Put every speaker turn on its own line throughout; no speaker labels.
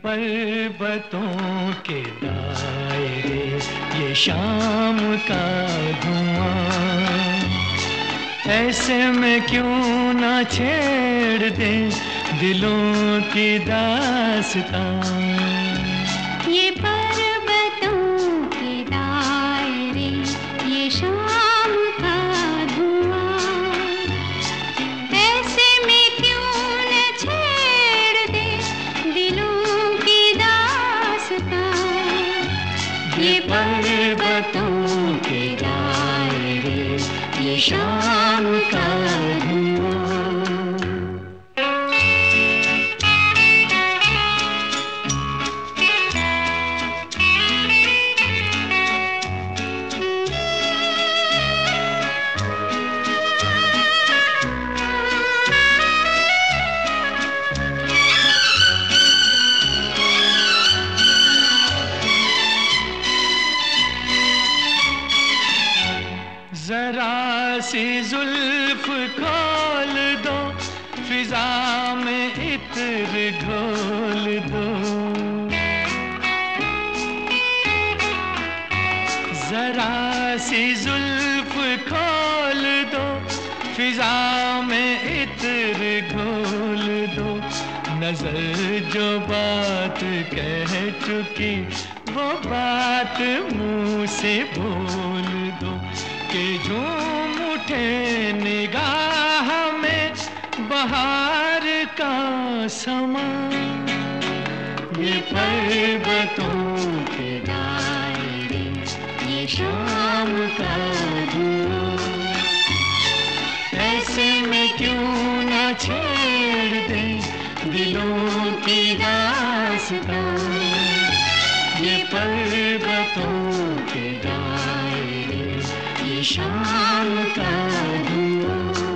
पर्वतों के दायरे, ये शाम का धुआं, ऐसे में क्यों ना छेड़ दे दिलों की दास्तां।
ये पर्वतों के दायरे, ये शाम का धुआं, ऐसे में क्यों न छेड़ दे दिलों की दास्तां। ये पर्वतों के दायरे, ये शाम का धुआं।
जरा सी जुल्फ खोल दो, फिजा में इत्र घोल दो। जरा सी जुल्फ खोल दो, फिजा में इत्र घोल दो। नजर जो बात कह चुकी, वो बात मुंह से बोल दो। कि झूम उठे निगाह में बहार का समा। ये पर्वतों के दायरे, ये शाम का धुआं, ऐसे में क्यों ना छेड़ दे दिलों की दास्तां। ये पर्वतों के दायरे, ये शाम का धुआं।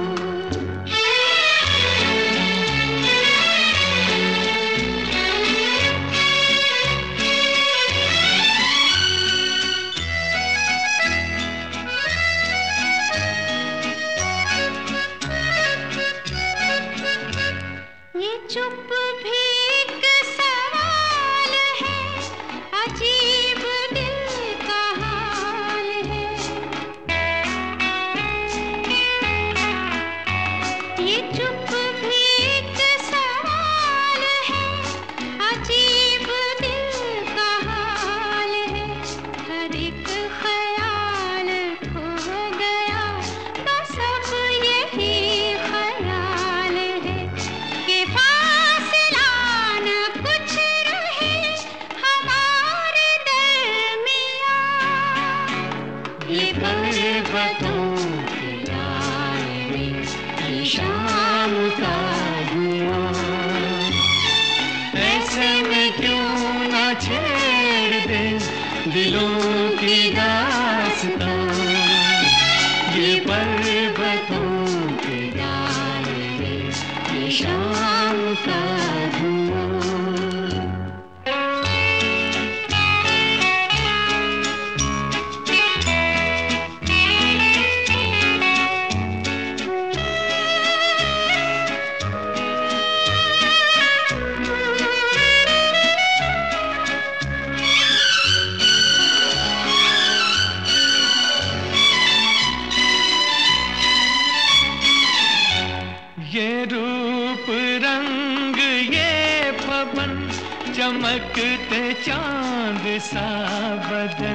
ये चुप भी एक सवाल है, अजीब दिल का हाल है। ये चुप भी एक सवाल है, अजीब दिल का हाल है। हर एक ख्याल खो गया तो सब यही ख्याल है कि फासला न कुछ रहे हमारे दरमियां।
ये पर्वतों के दायरे, ये शाम का धुआं, ऐसे में क्यों ना छेड़ दे दिलों की दास्तां। ये पर्वतों के दायरे, ये शाम का धुआं। ये रूप रंग ये पवन, चमकते चांद सा बदन।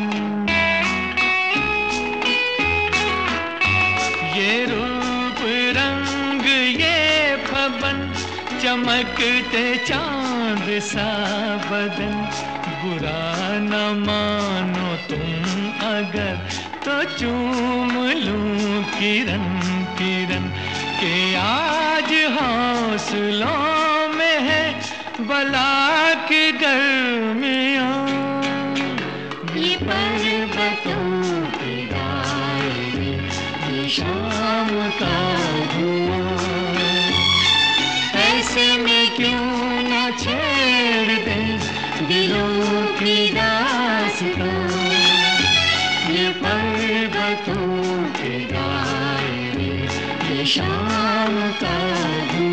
ये रूप रंग ये पवन, चमकते चांद सा बदन। बुरा न मानो तुम अगर, तो चूम लूं किरण किरण। कि आज हौसलों में है बला की गर्मियां।
ये पर्वतों के दायरे, ये शाम का धुआं, ऐसे में क्यों ना छेड़ दे दिलों की दास्तां। ये पर्वतों के दायरे, ये शाम का